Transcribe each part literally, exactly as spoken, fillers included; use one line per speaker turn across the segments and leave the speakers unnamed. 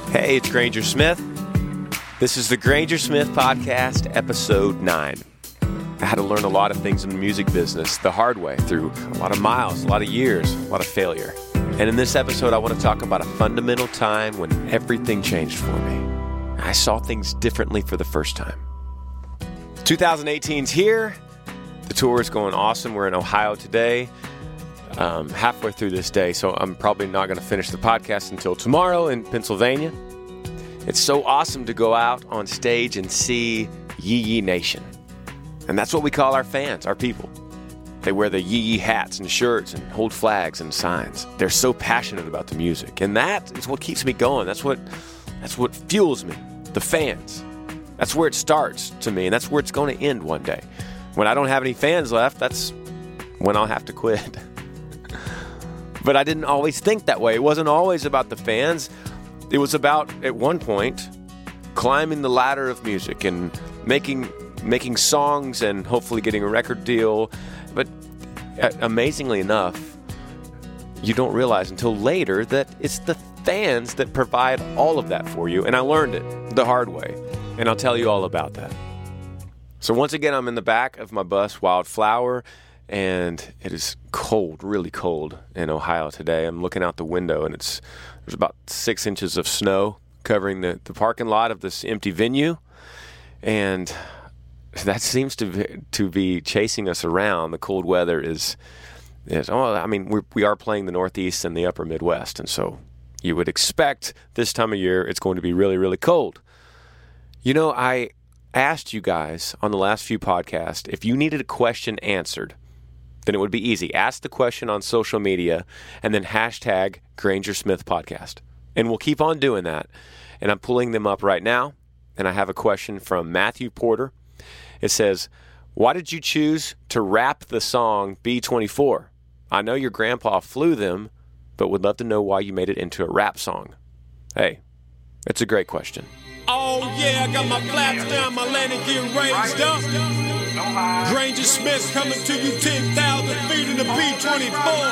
Hey, it's Granger Smith. This is the Granger Smith Podcast, Episode nine. I had to learn a lot of things in the music business the hard way, through a lot of miles, a lot of years, a lot of failure. And in this episode, I want to talk about a fundamental time when everything changed for me. I saw things differently for the first time. twenty eighteen's here. The tour is going awesome. We're in Ohio today. Um, halfway through this day, so I'm probably not going to finish the podcast until tomorrow in Pennsylvania. It's so awesome to go out on stage and see Yee Yee Nation. And that's what we call our fans, our people. They wear the Yee Yee hats and shirts and hold flags and signs. They're so passionate about the music. And that is what keeps me going. That's what, that's what fuels me, the fans. That's where it starts to me, and that's where it's going to end one day. When I don't have any fans left, that's when I'll have to quit. But I didn't always think that way. It wasn't always about the fans. It was about, at one point, climbing the ladder of music and making making songs and hopefully getting a record deal. But uh, amazingly enough, you don't realize until later that it's the fans that provide all of that for you. And I learned it the hard way. And I'll tell you all about that. So once again, I'm in the back of my bus, Wildflower, and it is cold, really cold in Ohio today. I'm looking out the window, and it's there's about six inches of snow covering the, the parking lot of this empty venue, and that seems to be, to be chasing us around. The cold weather is, is oh, I mean, we we are playing the Northeast and the Upper Midwest, and so you would expect this time of year it's going to be really, really cold. You know, I asked you guys on the last few podcasts if you needed a question answered, then it would be easy. Ask the question on social media and then hashtag Granger Smith Podcast. And we'll keep on doing that. And I'm pulling them up right now. And I have a question from Matthew Porter. It says, why did you choose to rap the song B twenty-four? I know your grandpa flew them, but would love to know why you made it into a rap song. Hey, it's a great question.
Oh yeah, I got my flaps down, my landing gear raised up. Granger Smith coming to you ten thousand feet in the B twenty-four.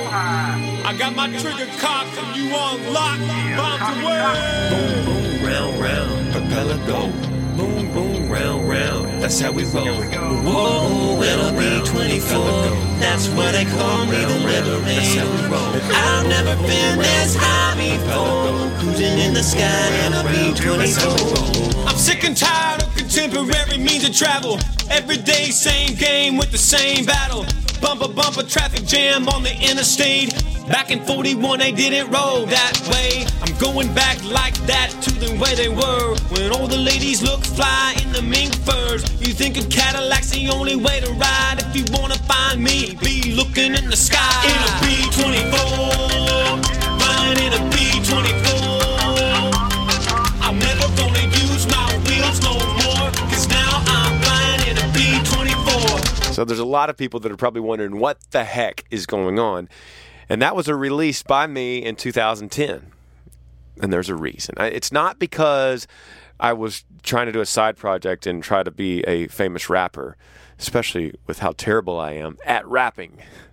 I got my trigger cocked and you on lock, bombs away.
Boom, boom, round, round, propeller go. Boom, boom, round, round, that's how we roll. Whoa, in a B twenty-four, that's what they call me, the liberator. That's how we roll. I've never been this high before, cruising in the sky in a B twenty-four.
I'm sick and tired of contemporary means of travel. Every day, same game with the same battle. Bumper, bumper, traffic jam on the interstate. Back in forty-one, they didn't roll that way. I'm going back like that to the way they were when all the ladies look fly in the mink furs. You think a Cadillac's the only way to ride? If you wanna find me, be looking in the sky. In a B twenty-four, riding in a B twenty-four. I'm never gonna use my wheels no more, cause now I'm flying in a B twenty-four.
So there's a lot of people that are probably wondering what the heck is going on. And that was a release by me in two thousand ten. And there's a reason. It's not because I was trying to do a side project and try to be a famous rapper, especially with how terrible I am at rapping.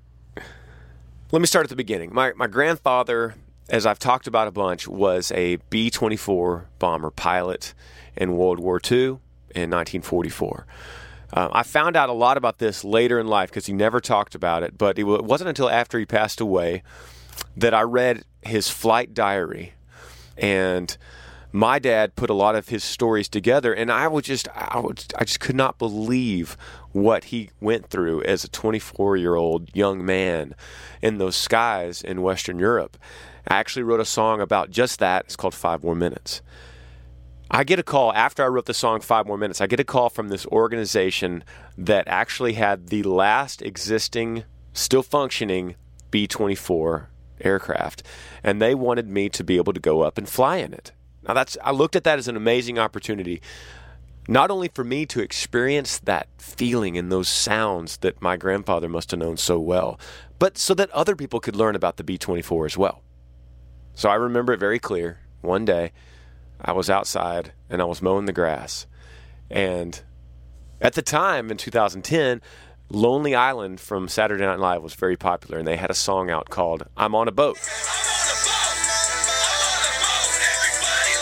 Let me start at the beginning. My my grandfather, as I've talked about a bunch, was a B twenty-four bomber pilot in World War Two in nineteen forty-four. Uh, I found out a lot about this later in life because he never talked about it, but it wasn't until after he passed away that I read his flight diary. And my dad put a lot of his stories together, and I would just, I would, I just could not believe what he went through as a twenty-four-year-old young man in those skies in Western Europe. I actually wrote a song about just that. It's called Five More Minutes. I get a call after I wrote the song Five More Minutes. I get a call from this organization that actually had the last existing, still functioning B twenty-four aircraft, and they wanted me to be able to go up and fly in it. Now that's I looked at that as an amazing opportunity, not only for me to experience that feeling and those sounds that my grandfather must have known so well, but so that other people could learn about the B twenty-four as well. So I remember it very clear. One day, I was outside and I was mowing the grass. And at the time, in two thousand ten, Lonely Island from Saturday Night Live was very popular, and they had a song out called I'm on a Boat.
I'm on a boat. I'm on a boat. Everybody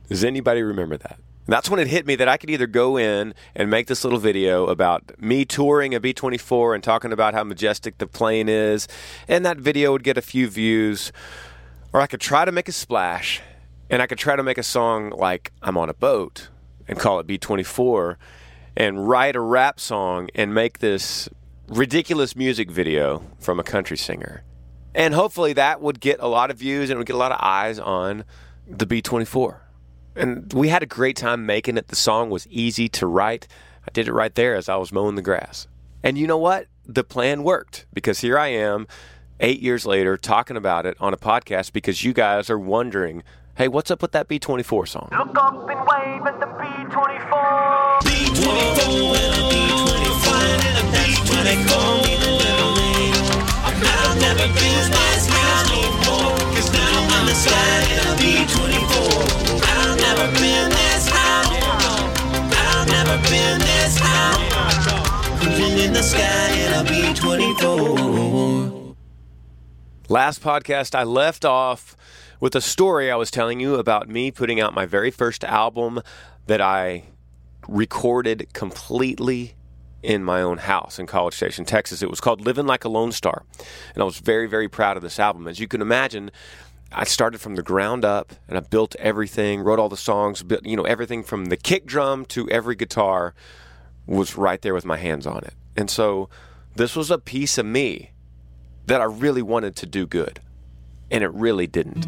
Does anybody remember that? And that's when it hit me that I could either go in and make this little video about me touring a B twenty-four and talking about how majestic the plane is, and that video would get a few views, or I could try to make a splash, and I could try to make a song like I'm on a boat and call it B twenty-four, and write a rap song and make this ridiculous music video from a country singer. And hopefully that would get a lot of views and it would get a lot of eyes on the B twenty-four. And we had a great time making it. The song was easy to write. I did it right there as I was mowing the grass. And you know what? The plan worked, because here I am eight years later talking about it on a podcast because you guys are wondering, hey, what's up with that B twenty-four song?
Look up and wave at the B twenty-four.
B twenty-four and a B twenty-four and a B twenty-four. They call me the little man. I'll never be this house before, 'cause now I'm in the sky in a B twenty-four. I've never been this high. I've never been this high. Cruising in the sky in a B twenty-four.
Last podcast, I left off with a story I was telling you about me putting out my very first album that I recorded completely in my own house in College Station, Texas. It was called Living Like a Lone Star. And I was very, very proud of this album. As you can imagine, I started from the ground up and I built everything, wrote all the songs, built, you know, everything from the kick drum to every guitar was right there with my hands on it. And so this was a piece of me that I really wanted to do good. And it really didn't.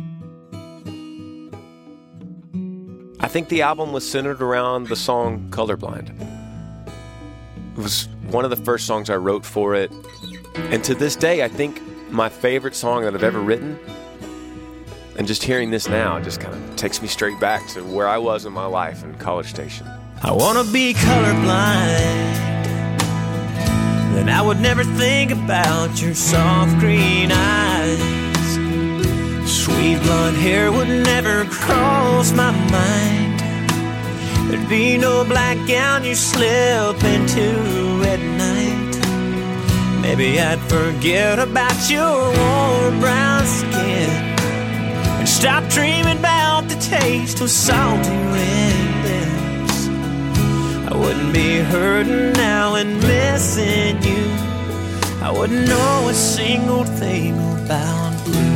I think the album was centered around the song Colorblind. It was one of the first songs I wrote for it. And to this day, I think my favorite song that I've ever written. And just hearing this now just kind of takes me straight back to where I was in my life in College Station.
I wanna be colorblind, then I would never think about your soft green eyes. Sweet blonde hair would never cross my mind. There'd be no black gown you slip into at night. Maybe I'd forget about your warm brown skin and stop dreaming about the taste of salty red lips. I wouldn't be hurting now and missing you. I wouldn't know a single thing about blue.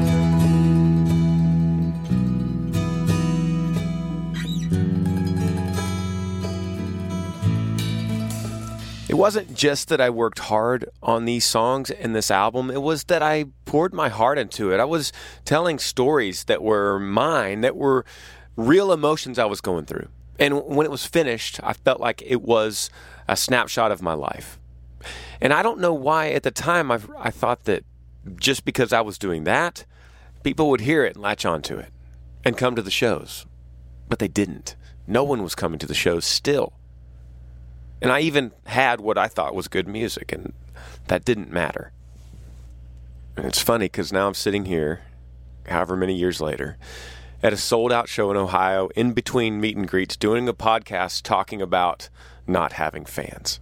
It wasn't just that I worked hard on these songs in this album. It was that I poured my heart into it. I was telling stories that were mine, that were real emotions I was going through. And when it was finished, I felt like it was a snapshot of my life. And I don't know why at the time I, I thought that just because I was doing that, people would hear it and latch onto it and come to the shows. But they didn't. No one was coming to the shows still. And I even had what I thought was good music, and that didn't matter. And it's funny because now I'm sitting here, however many years later, at a sold-out show in Ohio, in between meet and greets, doing a podcast talking about not having fans.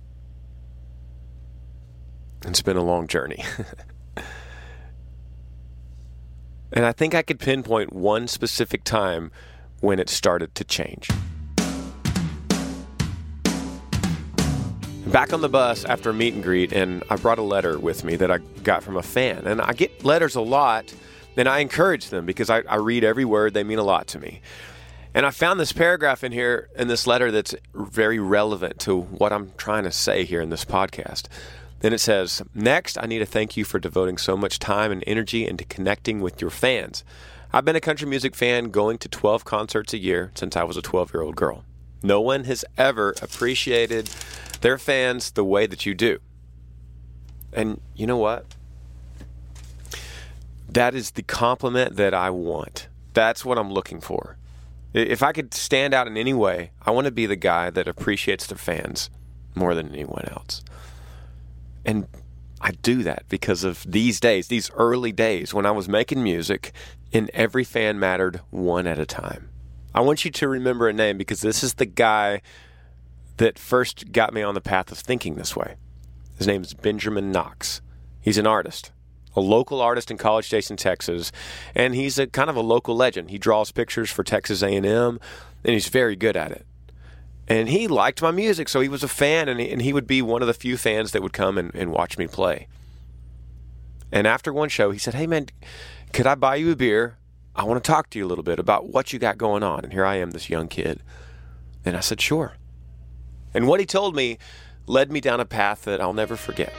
It's been a long journey. And I think I could pinpoint one specific time when it started to change. Back on the bus after a meet and greet, and I brought a letter with me that I got from a fan. And I get letters a lot, and I encourage them because I, I read every word. They mean a lot to me. And I found this paragraph in here, in this letter, that's very relevant to what I'm trying to say here in this podcast. And it says, "Next, I need to thank you for devoting so much time and energy into connecting with your fans. I've been a country music fan going to twelve concerts a year since I was a twelve-year-old girl. No one has ever appreciated their fans the way that you do." And you know what? That is the compliment that I want. That's what I'm looking for. If I could stand out in any way, I want to be the guy that appreciates their fans more than anyone else. And I do that because of these days, these early days when I was making music and every fan mattered one at a time. I want you to remember a name because this is the guy that first got me on the path of thinking this way. His name is Benjamin Knox. He's an artist. a local artist in College Station, Texas, and he's a kind of a local legend. He draws pictures for Texas A and M, and he's very good at it. And he liked my music, so he was a fan, and he, and he would be one of the few fans that would come and, and watch me play. And after one show, he said, "Hey, man, could I buy you a beer? I want to talk to you a little bit about what you got going on." And here I am, this young kid. And I said, "Sure." And what he told me led me down a path that I'll never forget.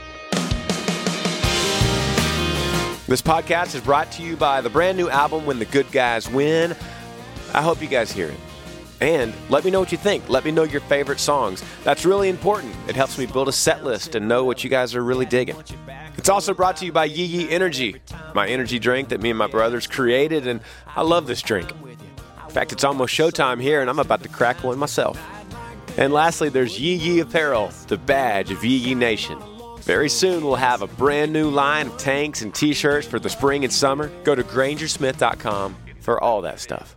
This podcast is brought to you by the brand new album, When the Good Guys Win. I hope you guys hear it. And let me know what you think. Let me know your favorite songs. That's really important. It helps me build a set list and know what you guys are really digging. It's also brought to you by Yee Yee Energy, my energy drink that me and my brothers created, and I love this drink. In fact, it's almost showtime here, and I'm about to crack one myself. And lastly, there's Yee Yee Apparel, the badge of Yee Yee Nation. Very soon, we'll have a brand new line of tanks and t-shirts for the spring and summer. Go to Granger Smith dot com for all that stuff.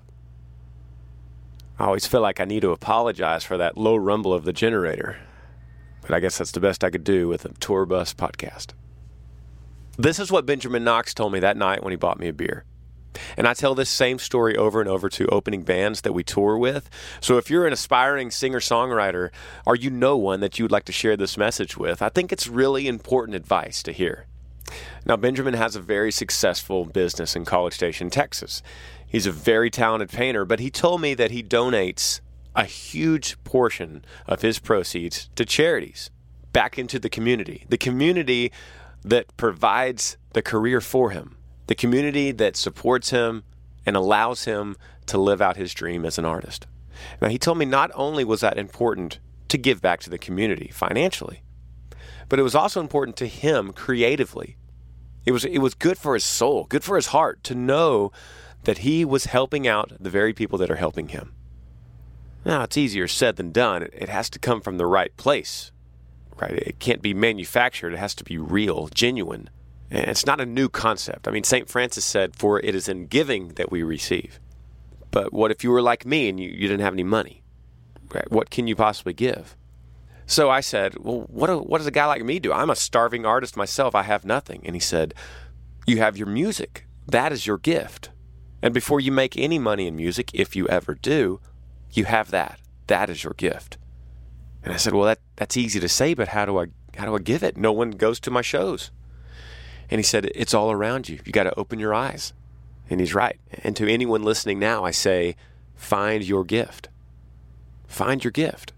I always feel like I need to apologize for that low rumble of the generator, but I guess that's the best I could do with a tour bus podcast. This is what Benjamin Knox told me that night when he bought me a beer. And I tell this same story over and over to opening bands that we tour with. So if you're an aspiring singer-songwriter, or you know one that you would like to share this message with, I think it's really important advice to hear. Now, Benjamin has a very successful business in College Station, Texas. He's a very talented painter, but he told me that he donates a huge portion of his proceeds to charities, back into the community. The community that provides the career for him. The community that supports him and allows him to live out his dream as an artist. Now, he told me not only was that important to give back to the community financially, but it was also important to him creatively. It was, it was good for his soul, good for his heart to know that he was helping out the very people that are helping him. Now, it's easier said than done. It, it has to come from the right place, right? It can't be manufactured. It has to be real, genuine. And it's not a new concept. I mean, Saint Francis said, "For it is in giving that we receive." But what if you were like me and you, you didn't have any money? Right? What can you possibly give? So I said, well, what, do, what does a guy like me do? I'm a starving artist myself. I have nothing. And he said, "You have your music. That is your gift. And before you make any money in music, if you ever do, you have that. That is your gift." And I said, well, that, that's easy to say, but how do I how do I give it? No one goes to my shows. And he said, it's all around you. You got to open your eyes. And he's right. And to anyone listening now, I say, find your gift. Find your gift.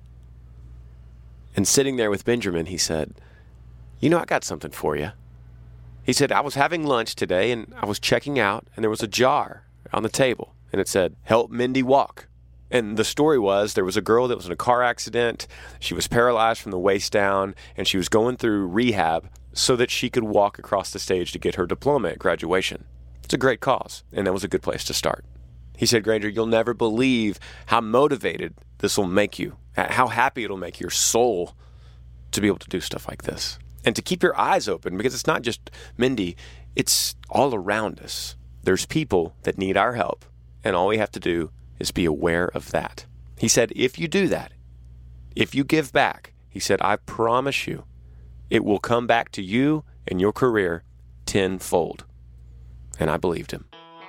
And sitting there with Benjamin, he said, you know, I got something for you. He said, I was having lunch today, and I was checking out, and there was a jar on the table. And it said, "Help Mindy walk." And the story was there was a girl that was in a car accident. She was paralyzed from the waist down, and she was going through rehab so that she could walk across the stage to get her diploma at graduation. It's a great cause, and that was a good place to start. He said, Granger, you'll never believe how motivated this will make you, how happy it'll make your soul to be able to do stuff like this. And to keep your eyes open, because it's not just Mindy, it's all around us. There's people that need our help, and all we have to do is be aware of that. He said, if you do that, if you give back, he said, I promise you, it will come back to you and your career tenfold. And I believed him.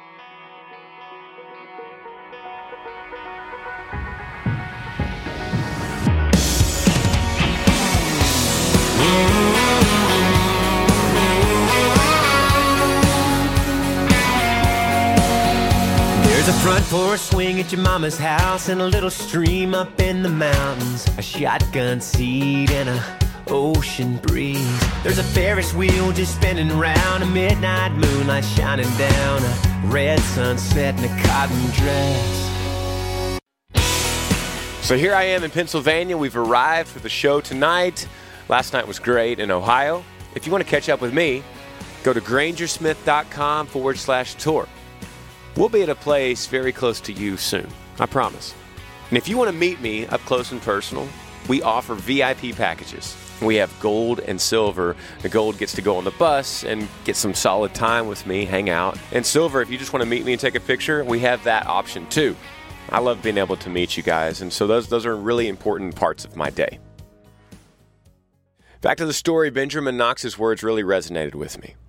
There's a front porch swing at your mama's house and a little stream up in the mountains, a shotgun seat and a ocean breeze. There's a Ferris wheel just spinning round, a midnight moonlight shining down, a red sunset and a cotton dress.
So here I am in Pennsylvania. We've arrived for the show tonight. Last night was great in Ohio. If you want to catch up with me, go to grangersmith.com forward slash tour. We'll be at a place very close to you soon, I promise. And if you want to meet me up close and personal, we offer V I P packages. We have gold and silver. The gold gets to go on the bus and get some solid time with me, hang out. And silver, if you just want to meet me and take a picture, we have that option too. I love being able to meet you guys, and so those those are really important parts of my day. Back to the story, Benjamin Knox's words really resonated with me.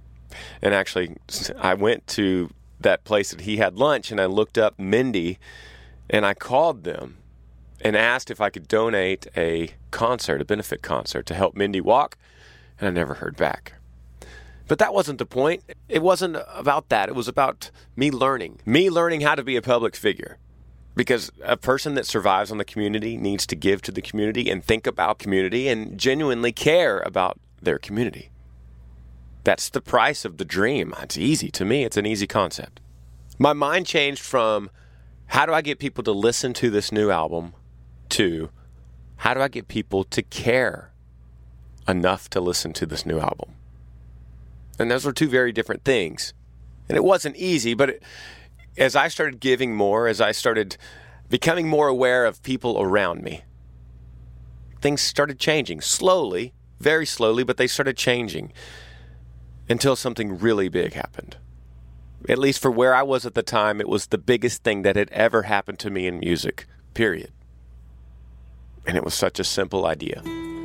And actually, I went to that place that he had lunch, and I looked up Mindy, and I called them and asked if I could donate a concert, a benefit concert, to help Mindy walk, and I never heard back. But that wasn't the point. It wasn't about that. It was about me learning, me learning how to be a public figure. Because a person that survives on the community needs to give to the community and think about community and genuinely care about their community. That's the price of the dream. It's easy. To me, it's an easy concept. My mind changed from how do I get people to listen to this new album to how do I get people to care enough to listen to this new album? And those were two very different things. And it wasn't easy, but it, as I started giving more, as I started becoming more aware of people around me, things started changing slowly, very slowly, but they started changing until something really big happened. At least for where I was at the time, it was the biggest thing that had ever happened to me in music, period. And it was such a simple idea.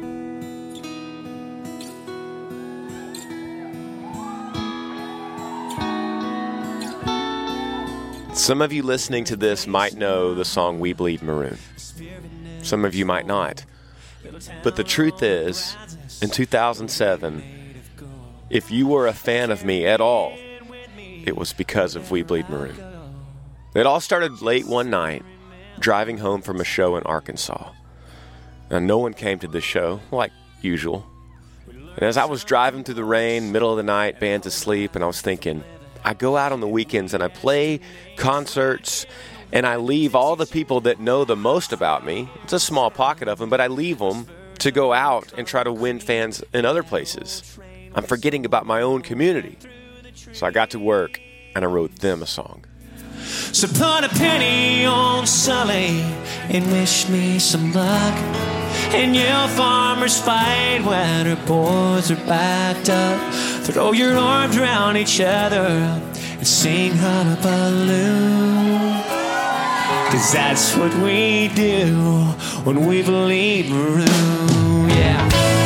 Some of you listening to this might know the song We Bleed Maroon. Some of you might not. But the truth is, in two thousand seven, if you were a fan of me at all, it was because of We Bleed Maroon. It all started late one night, driving home from a show in Arkansas. Now, no one came to this show, like usual. And as I was driving through the rain, middle of the night, band's asleep, and I was thinking, I go out on the weekends and I play concerts and I leave all the people that know the most about me. It's a small pocket of them, but I leave them to go out and try to win fans in other places. I'm forgetting about my own community. So I got to work and I wrote them a song.
So put a penny on Sully and wish me some luck. And yell farmers fight when our boys are backed up. Throw your arms around each other and sing hullabaloo. Cause that's what we do when we bleed maroon, yeah.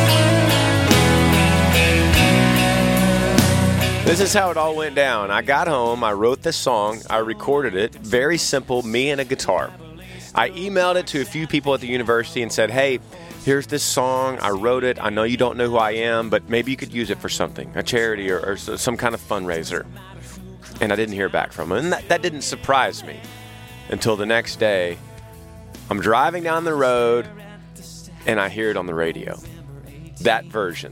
This is how it all went down. I got home, I wrote this song, I recorded it, very simple, me and a guitar. I emailed it to a few people at the university and said, hey, here's this song, I wrote it, I know you don't know who I am, but maybe you could use it for something, a charity or, or some kind of fundraiser. And I didn't hear back from them, and that, that didn't surprise me until the next day. I'm driving down the road, and I hear it on the radio, that version.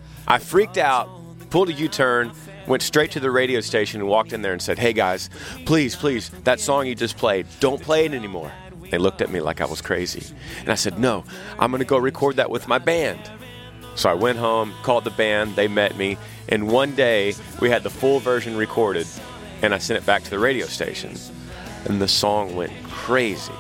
I freaked out, pulled a U-turn, went straight to the radio station and walked in there and said, hey guys, please, please, that song you just played, don't play it anymore. They looked at me like I was crazy. And I said, no, I'm going to go record that with my band. So I went home, called the band, they met me, and one day we had the full version recorded, and I sent it back to the radio station. And the song went crazy.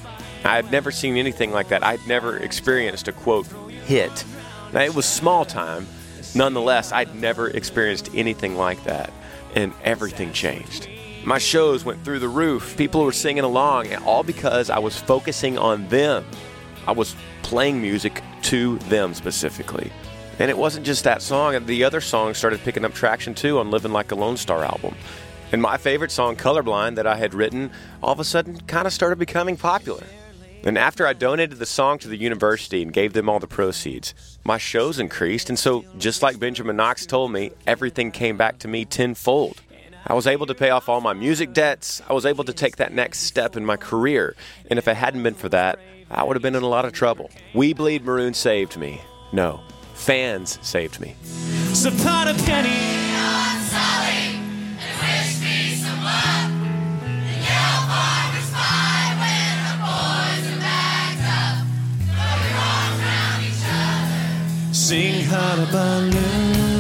I had never seen anything like that. I'd never experienced a, quote, hit. Now, it was small time. Nonetheless, I'd never experienced anything like that, and everything changed. My shows went through the roof. People were singing along, and all because I was focusing on them. I was playing music to them specifically. And it wasn't just that song. The other songs started picking up traction too on Living Like a Lone Star album. And my favorite song, Colorblind, that I had written, all of a sudden kind of started becoming popular. And after I donated the song to the university and gave them all the proceeds, my shows increased. And so, just like Benjamin Knox told me, everything came back to me tenfold. I was able to pay off all my music debts. I was able to take that next step in my career. And if it hadn't been for that, I would have been in a lot of trouble. We Bleed Maroon saved me. No, fans saved me.
So put a penny on Sully and wish me some luck. And yell farmers fight when the boys are backed up. Throw your arms around each other. Sing hullabaloo.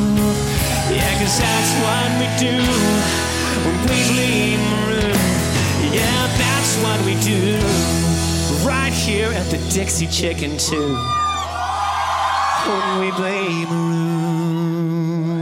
Yeah, cause that's what we do when we bleed maroon. Yeah, that's what we do right here at the Dixie Chicken too. When we bleed maroon.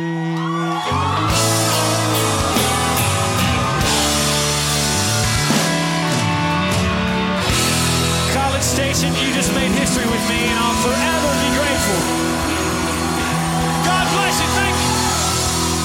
College Station, you just made history with me, and I'll forever be grateful. God bless you. Thank you.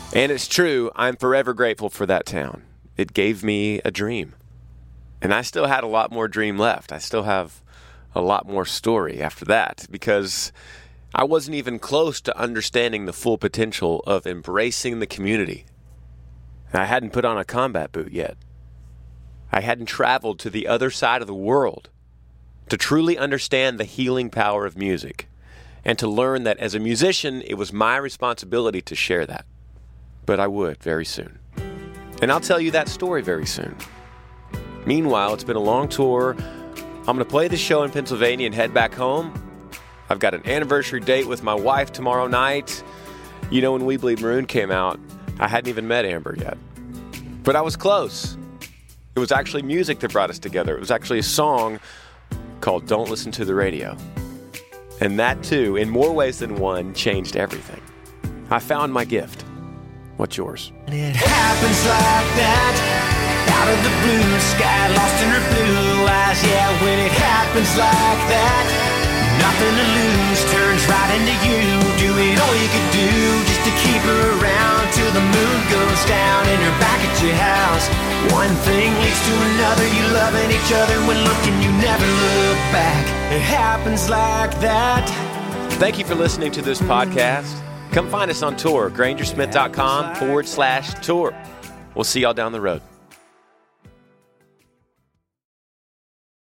And it's true, I'm forever grateful for that town. It gave me a dream. And I still had a lot more dream left. I still have a lot more story after that because I wasn't even close to understanding the full potential of embracing the community. I hadn't put on a combat boot yet. I hadn't traveled to the other side of the world to truly understand the healing power of music and to learn that as a musician, it was my responsibility to share that. But I would very soon. And I'll tell you that story very soon. Meanwhile, it's been a long tour. I'm going to play the show in Pennsylvania and head back home. I've got an anniversary date with my wife tomorrow night. You know, when We Bleed Maroon came out, I hadn't even met Amber yet. But I was close. It was actually music that brought us together. It was actually a song called Don't Listen to the Radio. And that, too, in more ways than one, changed everything. I found my gift. What's yours?
It happens like that, out of the blue sky, lost in her blue eyes. Yeah, when it happens like that, nothing to lose, turns right into you. Doing all you could do just to keep her around till the moon goes down and you're back at your house. One thing leads to another, you loving each other when looking, you never look back. It happens like that.
Thank you for listening to this podcast. Come find us on tour, grangersmith.com forward slash tour. We'll see y'all down the road.